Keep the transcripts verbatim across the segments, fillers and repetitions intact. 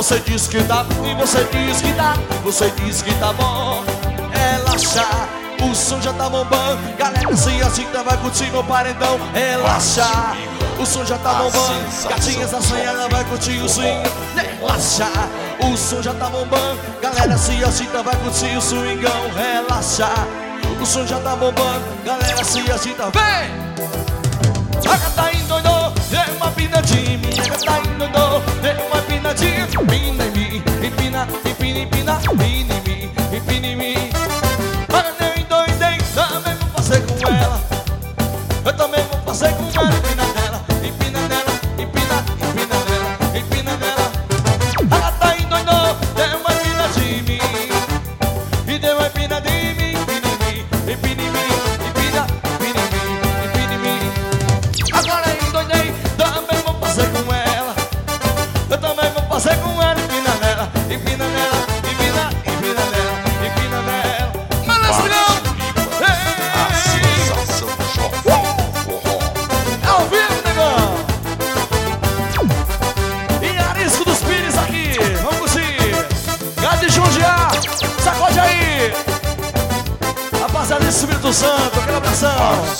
Você diz que dá, e você diz que dá, você diz que tá bom. Relaxa, o som já tá bombando. Galera, se agita, vai curtir meu paredão. Relaxa, o som já tá bombando. Gatinhas assanhadas, vai curtir o swing. Relaxa, o som já tá bombando. Galera, se agita, vai curtir o swingão. Relaxa, o som já tá bombando. Galera, se agita, vem! A gata endoidou, deu uma pinadinha. Minha gata endoidou, deu uma pinadinha. Empina em mim, empina, empina, empina, empina em mim, empina em mim. A gata endoidei, também vou fazer com ela. Eu também vou fazer com ela. Empina nela, empina nela, empina, empina nela, empina nela. A gata endoidou, deu uma pinadinha em mim. E deu uma pinadinha em mim, empina em mim, empina em mim, empina, empina em mim, empina em mim. Agora endoidei, também vou fazer com ela. Eu também vou fazer com ela. Empina nela, empina nela, empina, empina nela, empina nela. Mas não! A sensação jovem do forró. Ao vivo, negão! E Arisco dos Pires aqui, vamos curtir. Gado de Jundiá, sacode aí. Rapaziada de Espírito Santo, aquela pressão.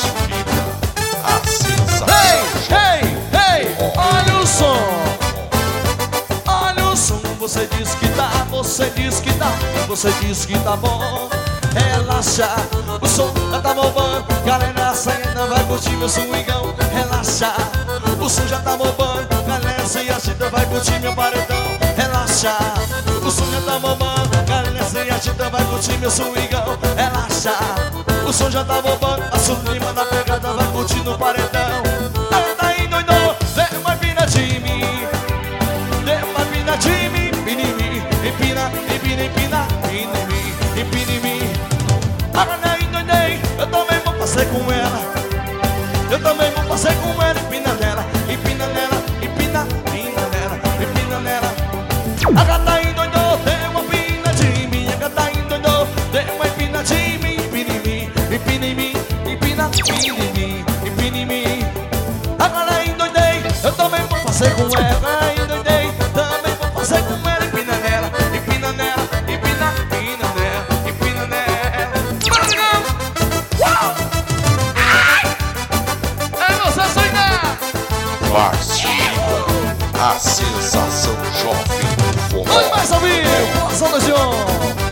A sensação Ei, jovem. ei, ei, olha o som. Olha o som, você diz que dá, você diz que dá, você diz que tá bom. Relaxa, o som já tá bombando. Galera, saindo vai curtir meu swingão. Relaxa, o som já tá bombando. Galera, se agita, vai curtir meu paredão. Relaxa, o som já tá bombando. Galera, se agita, vai curtir meu swingão. Relaxa, o som já tá bombando. A Sulima na pegada vai curtir no paredão. Ela tá endoidou, deu uma empina de mim. Deu uma empina de mim, empina em mim. Empina, empina, empina, empina em mim, empina em mim. Agora endoidei, eu também vou fazer com ela. Eu também vou fazer com ela. Empina nela, empina nela, empina, empina nela, empina nela. A gata endoidou, deu uma empina de mim. A gata endoidou, deu uma empina de mim. Empina em mim, empina em mim, empina, empina em mim, empina em mim. Agora endoidei, eu também vou fazer com ela. Endoidei, também vou fazer com ela. Empina nela, empina nela, empina, empina nela, empina nela. Uau! Ai! É você sonhar! Parceiro, a sensação jovem do forró. Vamos mais ouvir! Ação do João!